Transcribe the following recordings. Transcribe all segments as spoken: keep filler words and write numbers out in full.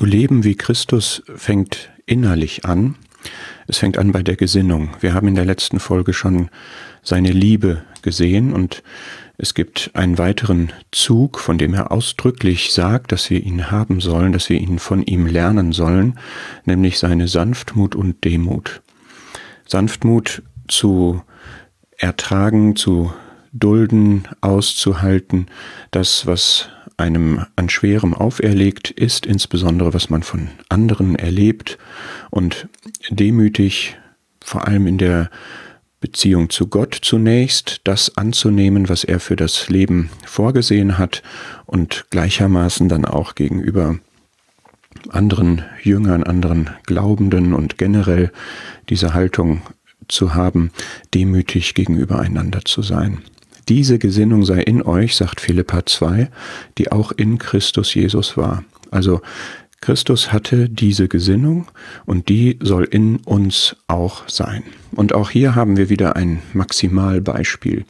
Zu leben wie Christus fängt innerlich an. Es fängt an bei der Gesinnung. Wir haben in der letzten Folge schon seine Liebe gesehen und es gibt einen weiteren Zug, von dem er ausdrücklich sagt, dass wir ihn haben sollen, dass wir ihn von ihm lernen sollen, nämlich seine Sanftmut und Demut. Sanftmut zu ertragen, zu dulden, auszuhalten, das, was einem an Schwerem auferlegt ist, insbesondere was man von anderen erlebt, und demütig, vor allem in der Beziehung zu Gott zunächst, das anzunehmen, was er für das Leben vorgesehen hat, und gleichermaßen dann auch gegenüber anderen Jüngern, anderen Glaubenden und generell diese Haltung zu haben, demütig gegenüber einander zu sein. Diese Gesinnung sei in euch, sagt Philipper zwei, die auch in Christus Jesus war. Also Christus hatte diese Gesinnung und die soll in uns auch sein. Und auch hier haben wir wieder ein Maximalbeispiel.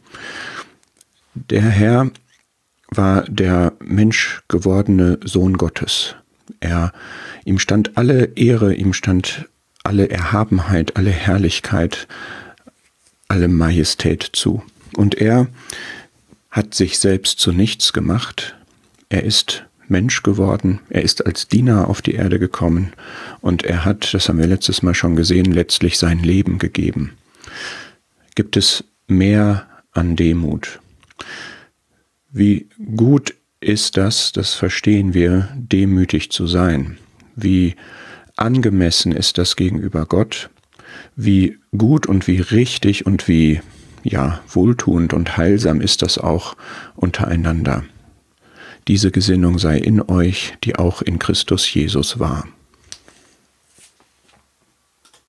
Der Herr war der menschgewordene Sohn Gottes. Er, ihm stand alle Ehre, ihm stand alle Erhabenheit, alle Herrlichkeit, alle Majestät zu. Und er hat sich selbst zu nichts gemacht. Er ist Mensch geworden. Er ist als Diener auf die Erde gekommen. Und er hat, das haben wir letztes Mal schon gesehen, letztlich sein Leben gegeben. Gibt es mehr an Demut? Wie gut ist das, das verstehen wir, demütig zu sein? Wie angemessen ist das gegenüber Gott? Wie gut und wie richtig und wie ja, wohltuend und heilsam ist das auch untereinander. Diese Gesinnung sei in euch, die auch in Christus Jesus war.